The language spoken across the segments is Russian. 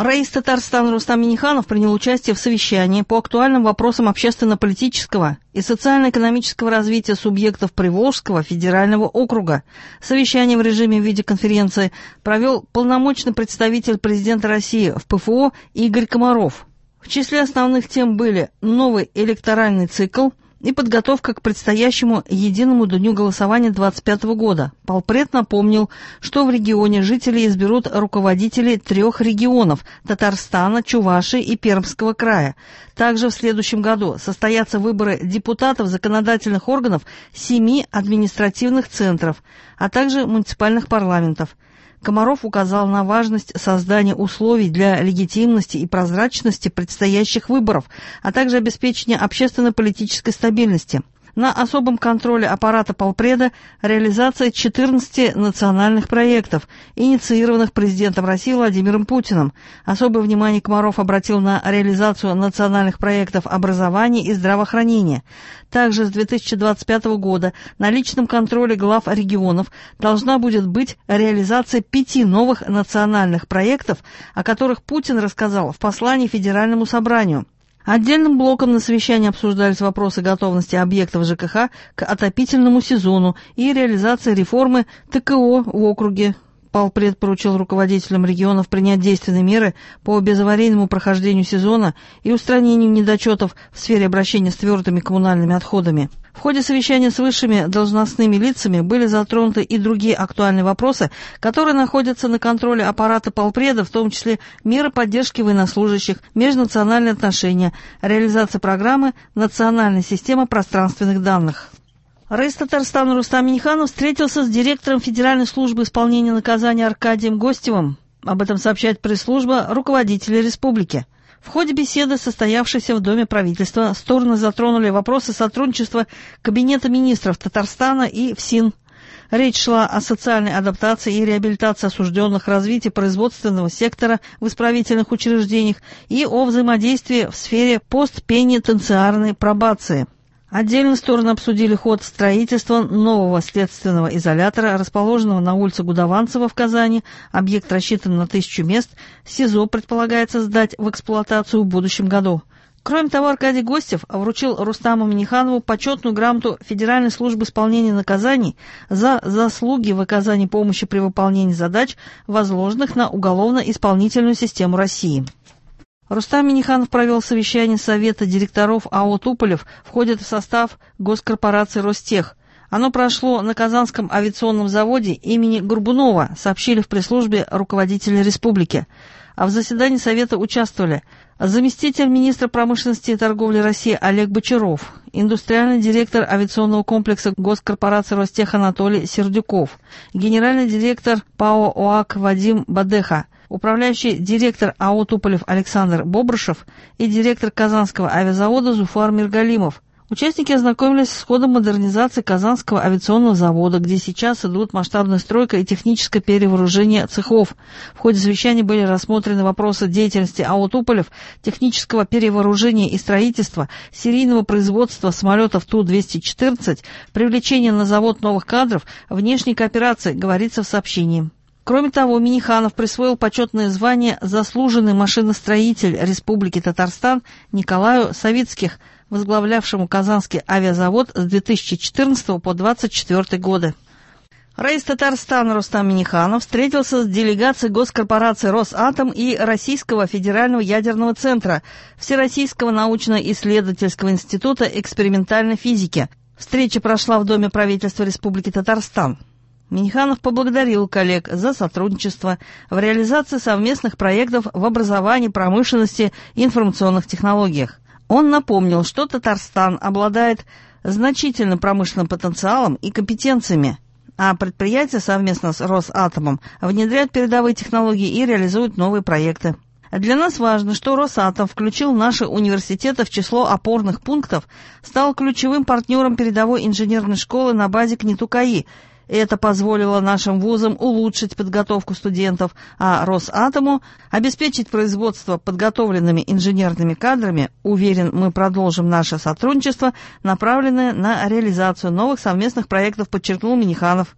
Раис Татарстана Рустам Минниханов принял участие в совещании по актуальным вопросам общественно-политического и социально-экономического развития субъектов Приволжского федерального округа. Совещание в режиме видеоконференции провел полномочный представитель президента России в ПФО Игорь Комаров. В числе основных тем были новый электоральный цикл и подготовка к предстоящему единому дню голосования 2025 года. Полпред напомнил, что в регионе жители изберут руководителей 3 регионов – Татарстана, Чувашии и Пермского края. Также в следующем году состоятся выборы депутатов законодательных органов 7 административных центров, а также муниципальных парламентов. Комаров указал на важность создания условий для легитимности и прозрачности предстоящих выборов, а также обеспечения общественно-политической стабильности. На особом контроле аппарата полпреда реализация 14 национальных проектов, инициированных президентом России Владимиром Путиным. Особое внимание Комаров обратил на реализацию национальных проектов образования и здравоохранения. Также с 2025 года на личном контроле глав регионов должна будет быть реализация 5 новых национальных проектов, о которых Путин рассказал в послании Федеральному собранию. Отдельным блоком на совещании обсуждались вопросы готовности объектов ЖКХ к отопительному сезону и реализации реформы ТКО в округе. Полпред поручил руководителям регионов принять действенные меры по безаварийному прохождению сезона и устранению недочетов в сфере обращения с твердыми коммунальными отходами. В ходе совещания с высшими должностными лицами были затронуты и другие актуальные вопросы, которые находятся на контроле аппарата полпреда, в том числе меры поддержки военнослужащих, межнациональные отношения, реализация программы «Национальная система пространственных данных». Раис Татарстана Рустам Минниханов встретился с директором Федеральной службы исполнения наказания Аркадием Гостевым. Об этом сообщает пресс-служба руководителя республики. В ходе беседы, состоявшейся в Доме правительства, стороны затронули вопросы сотрудничества Кабинета министров Татарстана и ФСИН. Речь шла о социальной адаптации и реабилитации осужденных, развитии производственного сектора в исправительных учреждениях и о взаимодействии в сфере постпенитенциарной пробации. Отдельно стороны обсудили ход строительства нового следственного изолятора, расположенного на улице Гудованцева в Казани. Объект рассчитан на 1000 мест. СИЗО предполагается сдать в эксплуатацию в будущем году. Кроме того, Аркадий Гостев вручил Рустаму Минниханову почетную грамоту Федеральной службы исполнения наказаний за заслуги в оказании помощи при выполнении задач, возложенных на уголовно-исполнительную систему России. Рустам Минниханов провел совещание Совета директоров АО «Туполев», входит в состав госкорпорации «Ростех». Оно прошло на Казанском авиационном заводе имени Горбунова, сообщили в пресс-службе руководители республики. А в заседании Совета участвовали заместитель министра промышленности и торговли России Олег Бочаров, индустриальный директор авиационного комплекса госкорпорации «Ростех» Анатолий Сердюков, генеральный директор ПАО «ОАК» Вадим Бадеха, управляющий директор АО «Туполев» Александр Бобрышев и директор Казанского авиазавода Зуфар Миргалимов. Участники ознакомились с ходом модернизации Казанского авиационного завода, где сейчас идут масштабная стройка и техническое перевооружение цехов. В ходе совещания были рассмотрены вопросы деятельности АО «Туполев», технического перевооружения и строительства, серийного производства самолетов Ту-214, привлечения на завод новых кадров, внешней кооперации, говорится в сообщении. Кроме того, Минниханов присвоил почетное звание «Заслуженный машиностроитель Республики Татарстан» Николаю Савицких, возглавлявшему Казанский авиазавод с 2014 по 2024 годы. Раис Татарстана Рустам Минниханов встретился с делегацией госкорпорации «Росатом» и Российского федерального ядерного центра Всероссийского научно-исследовательского института экспериментальной физики. Встреча прошла в Доме правительства Республики Татарстан. Минниханов поблагодарил коллег за сотрудничество в реализации совместных проектов в образовании, промышленности и информационных технологиях. Он напомнил, что Татарстан обладает значительным промышленным потенциалом и компетенциями, а предприятия совместно с Росатомом внедряют передовые технологии и реализуют новые проекты. Для нас важно, что Росатом включил наши университеты в число опорных пунктов, стал ключевым партнером передовой инженерной школы на базе КНИТУ КАИ. Это позволило нашим вузам улучшить подготовку студентов, а Росатому обеспечить производство подготовленными инженерными кадрами. Уверен, мы продолжим наше сотрудничество, направленное на реализацию новых совместных проектов, подчеркнул Минниханов.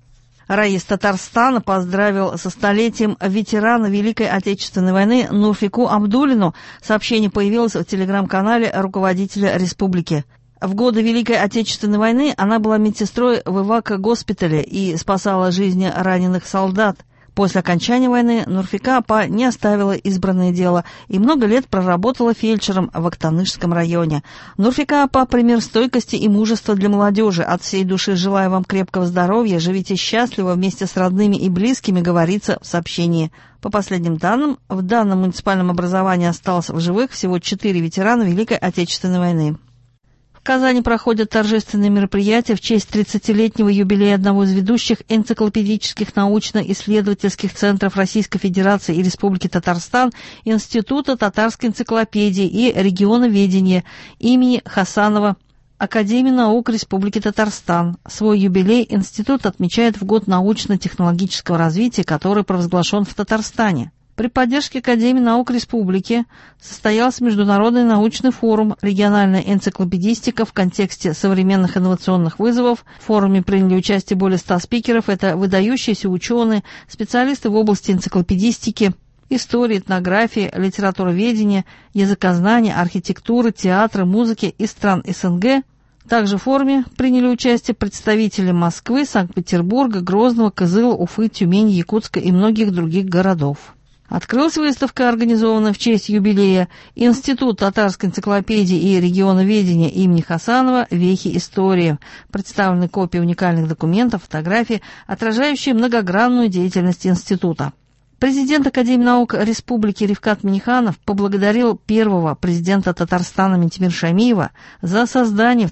Раис Татарстана поздравил со столетием ветерана Великой Отечественной войны Нурфику Абдуллину. Сообщение появилось в телеграм-канале руководителя республики. В годы Великой Отечественной войны она была медсестрой в эвако-госпитале и спасала жизни раненых солдат. После окончания войны Нурфика апа не оставила избранное дело и много лет проработала фельдшером в Актанышском районе. Нурфика апа – пример стойкости и мужества для молодежи. От всей души желаю вам крепкого здоровья, живите счастливо вместе с родными и близкими, говорится в сообщении. По последним данным, в данном муниципальном образовании осталось в живых всего 4 ветерана Великой Отечественной войны. В Казани проходят торжественные мероприятия в честь 30-летнего юбилея одного из ведущих энциклопедических научно-исследовательских центров Российской Федерации и Республики Татарстан Института татарской энциклопедии и регионоведения имени Хасанова Академии наук Республики Татарстан. Свой юбилей институт отмечает в год научно-технологического развития, который провозглашен в Татарстане. При поддержке Академии наук Республики состоялся Международный научный форум «Региональная энциклопедистика в контексте современных инновационных вызовов». В форуме приняли участие более 100 спикеров. Это выдающиеся ученые, специалисты в области энциклопедистики, истории, этнографии, литературоведения, языкознания, архитектуры, театра, музыки из стран СНГ. Также в форуме приняли участие представители Москвы, Санкт-Петербурга, Грозного, Кызыла, Уфы, Тюмени, Якутска и многих других городов. Открылась выставка, организованная в честь юбилея Институт татарской энциклопедии и регионоведения имени Хасанова «Вехи истории». Представлены копии уникальных документов, фотографии, отражающие многогранную деятельность института. Президент Академии наук Республики Рифкат Минниханов поблагодарил первого президента Татарстана Ментимир Шаймиева за создание в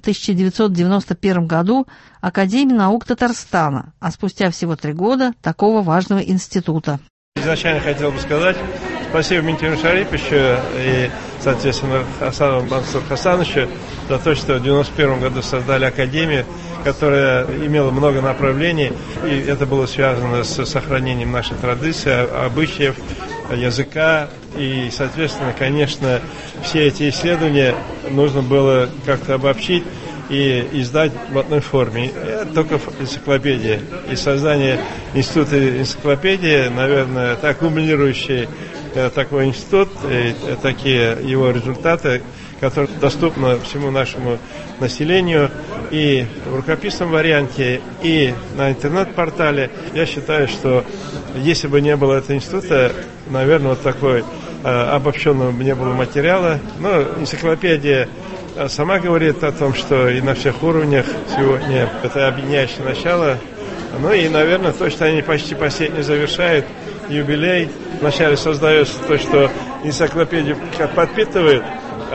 1991 году Академии наук Татарстана, а спустя всего 3 года такого важного института. Изначально хотел бы сказать спасибо Ментимиру Шариповичу и, соответственно, Хасанову Мансуру Хасановичу за то, что в 1991 году создали академию, которая имела много направлений, и это было связано с сохранением нашей традиции, обычаев, языка, и, соответственно, конечно, все эти исследования нужно было как-то обобщить и издать в одной форме. Это только энциклопедия. И создание института энциклопедии, наверное, так кумулирующий такой институт, и такие его результаты, которые доступны всему нашему населению и в рукописном варианте, и на интернет-портале. Я считаю, что если бы не было этого института, наверное, вот такой обобщенного не было материала. Но энциклопедия сама говорит о том, что и на всех уровнях сегодня это объединяющее начало. Ну и, наверное, то, что они почти последний завершают юбилей. Вначале создается то, что энциклопедию подпитывает,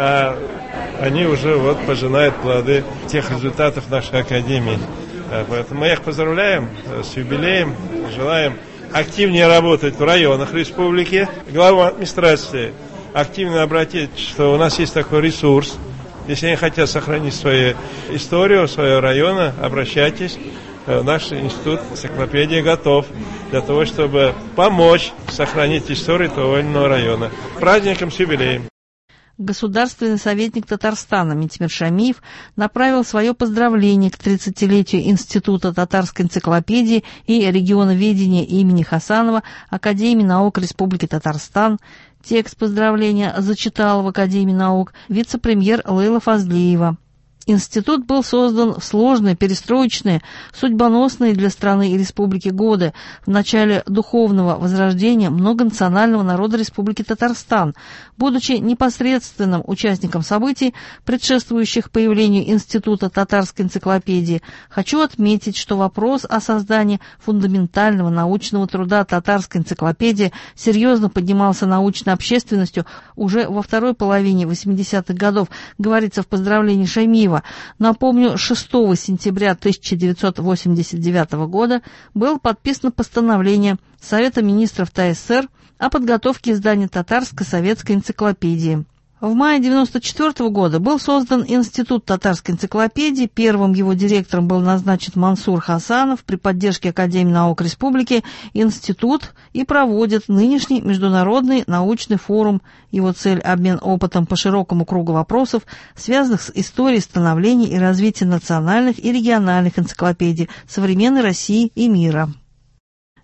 а они уже вот пожинают плоды тех результатов нашей академии. Поэтому мы их поздравляем с юбилеем, желаем активнее работать в районах республики. Глава администрации активно обратить, что у нас есть такой ресурс. Если они хотят сохранить свою историю, своего района, обращайтесь. Наш институт энциклопедии готов для того, чтобы помочь сохранить историю того или иного района. Праздником с юбилеем! Государственный советник Татарстана Ментимир Шаймиев направил свое поздравление к 30-летию Института татарской энциклопедии и регионоведения имени Хасанова Академии наук Республики Татарстан. Текст поздравления зачитал в Академии наук вице-премьер Лейла Фазлиева. Институт был создан в сложные, перестроечные, судьбоносные для страны и республики годы, в начале духовного возрождения многонационального народа Республики Татарстан. Будучи непосредственным участником событий, предшествующих появлению Института татарской энциклопедии, хочу отметить, что вопрос о создании фундаментального научного труда татарской энциклопедии серьезно поднимался научной общественностью уже во второй половине 80-х годов, говорится в поздравлении Шаймиева. Напомню, 6 сентября 1989 года было подписано постановление Совета министров ТССР о подготовке издания татарской советской энциклопедии. В мае 1994 года был создан Институт татарской энциклопедии, первым его директором был назначен Мансур Хасанов. При поддержке Академии наук Республики институт и проводит нынешний международный научный форум. Его цель – обмен опытом по широкому кругу вопросов, связанных с историей становления и развития национальных и региональных энциклопедий современной России и мира.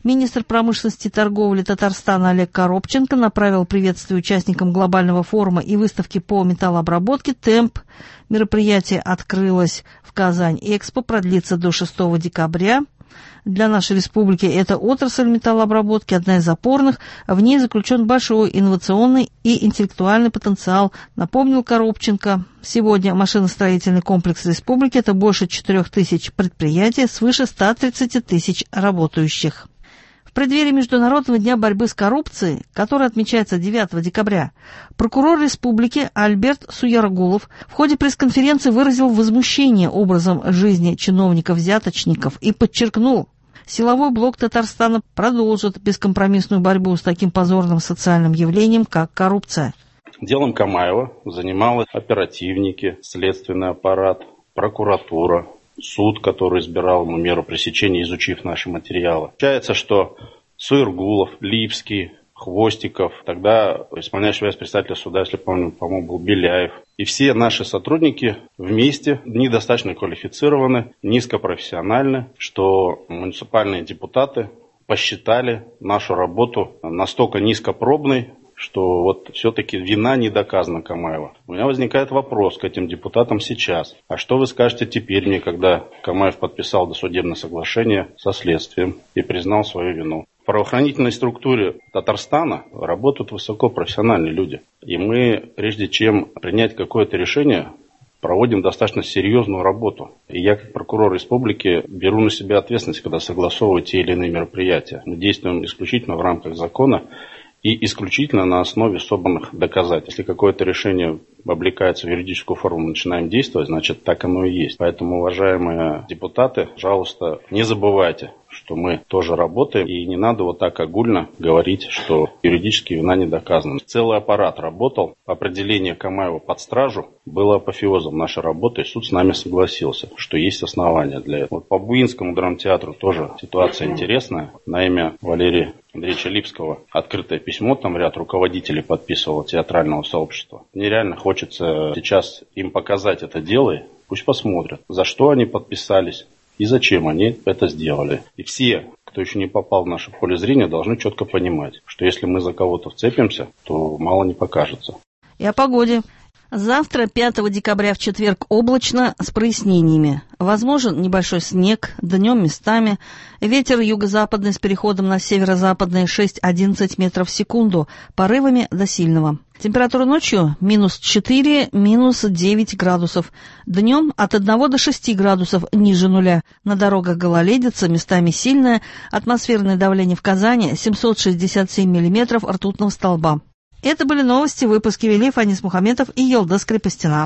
Министр промышленности и торговли Татарстана Олег Коробченко направил приветствие участникам глобального форума и выставки по металлообработке «Темп». Мероприятие открылось в Казань-Экспо, продлится до 6 декабря. Для нашей республики это отрасль металлообработки, одна из опорных. В ней заключен большой инновационный и интеллектуальный потенциал, напомнил Коробченко. Сегодня машиностроительный комплекс республики – это больше 4000 предприятий, свыше 130 тысяч работающих. В преддверии Международного дня борьбы с коррупцией, который отмечается 9 декабря, прокурор республики Альберт Суяргулов в ходе пресс-конференции выразил возмущение образом жизни чиновников-взяточников и подчеркнул, силовой блок Татарстана продолжит бескомпромиссную борьбу с таким позорным социальным явлением, как коррупция. Делом Камаева занимались оперативники, следственный аппарат, прокуратура, суд, который избирал ему меру пресечения, изучив наши материалы. Получается, что Суергулов, Липский, Хвостиков, тогда исполняющий обязанности председателя суда, если помню, по-моему, был Беляев. И все наши сотрудники вместе недостаточно квалифицированы, низкопрофессиональны, что муниципальные депутаты посчитали нашу работу настолько низкопробной, что вот все-таки вина не доказана Камаева. У меня возникает вопрос к этим депутатам сейчас. А что вы скажете теперь мне, когда Камаев подписал досудебное соглашение со следствием и признал свою вину? В правоохранительной структуре Татарстана работают высокопрофессиональные люди. И мы, прежде чем принять какое-то решение, проводим достаточно серьезную работу. И я, как прокурор республики, беру на себя ответственность, когда согласовываю те или иные мероприятия. Мы действуем исключительно в рамках закона и исключительно на основе собранных доказательств. Если какое-то решение облекается в юридическую форму, мы начинаем действовать, значит, так оно и есть. Поэтому, уважаемые депутаты, пожалуйста, не забывайте, что мы тоже работаем, и не надо вот так огульно говорить, что юридически вина не доказана. Целый аппарат работал. Определение Камаева под стражу было апофеозом нашей работы, и суд с нами согласился, что есть основания для этого. Вот по Буинскому драмтеатру тоже ситуация интересная. На имя Валерия Андреевича Липского открытое письмо, там ряд руководителей подписывало театрального сообщества. Мне реально хочется сейчас им показать это дело, пусть посмотрят, за что они подписались и зачем они это сделали. И все, кто еще не попал в наше поле зрения, должны четко понимать, что если мы за кого-то вцепимся, то мало не покажется. И о погоде. Завтра, 5 декабря, в четверг, облачно с прояснениями. Возможен небольшой снег, днем местами. Ветер юго-западный с переходом на северо-западный 6-11 метров в секунду, порывами до сильного. Температура ночью -4, -9 градусов. Днем от 1 до 6 градусов ниже нуля. На дорогах гололедица, местами сильная. Атмосферное давление в Казани 767 миллиметров ртутного столба. Это были новости. Выпуски вели Фанис Мухаметов и Елдас Крепостина.